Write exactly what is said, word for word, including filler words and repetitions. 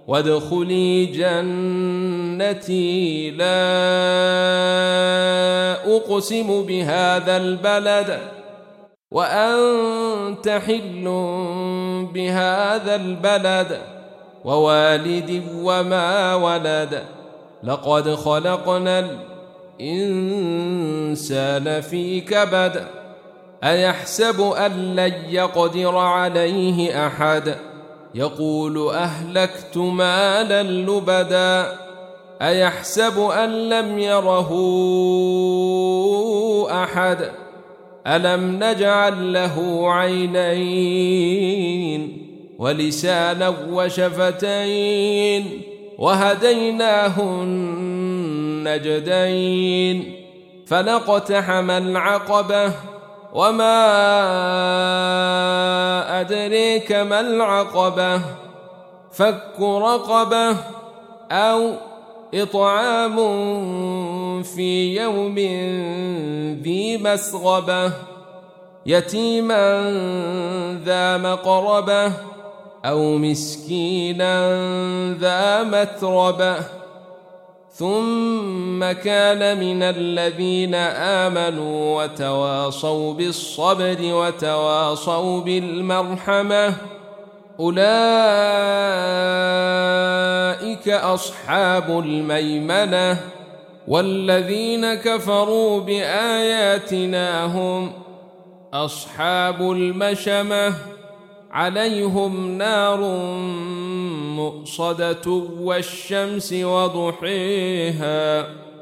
وادخلي جنتي لا أقسم بهذا البلد وأنت حل بهذا البلد ووالد وما ولد لقد خلقنا الإنسان في كبد أيحسب أن لن يقدر عليه أحد يقول أهلكت مالا لبدا أيحسب أن لم يره أحد ألم نجعل له عينين ولسانا وشفتين وهديناه النجدين فلاقتحم العقبة وما أدريك ما العقبة فك رقبة أو إطعام في يوم ذي مسغبة يتيما ذا مقربة أو مسكينا ذا متربة ثم كان من الذين آمنوا وتواصوا بالصبر وتواصوا بالمرحمة أولئك أصحاب الميمنة والذين كفروا بآياتنا هم أصحاب المشأمة عليهم نار مؤصدة والشمس وضحيها